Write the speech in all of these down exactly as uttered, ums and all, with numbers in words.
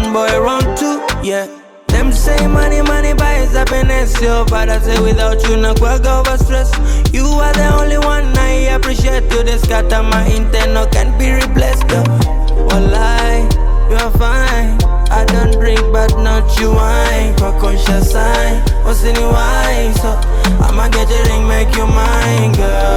run boy, run too, yeah. Them say money, money buys happiness, yo. But I say without you, no quack over stress. You are the only one I appreciate. To the scatter my intent, no can be replaced, yo. Wallah, you're fine. I don't drink, but not you wine. For conscious sign, what's in your wine? So I'ma get your ring, make you mine,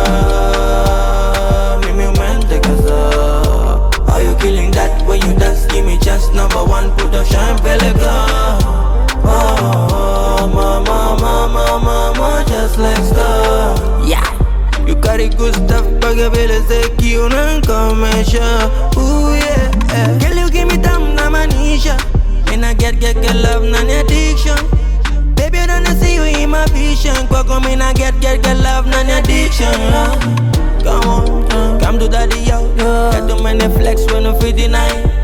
girl. Me me man take us up. Are you killing that when you dance? Give me chance, number one, put up shine, belly girl. Oh, mama, mama, mama, just like star. Yeah. You carry good stuff, but your belly say you don't come and show. Ooh yeah, yeah. Girl, you give me time, na manisha. And I get, get, get love, na addiction. Baby, I don't see you in my vision. Go come in, I get, get, get love, na addiction. Yeah. Come on, come to daddy, yo. Get too many flex when I'm fifty-nine.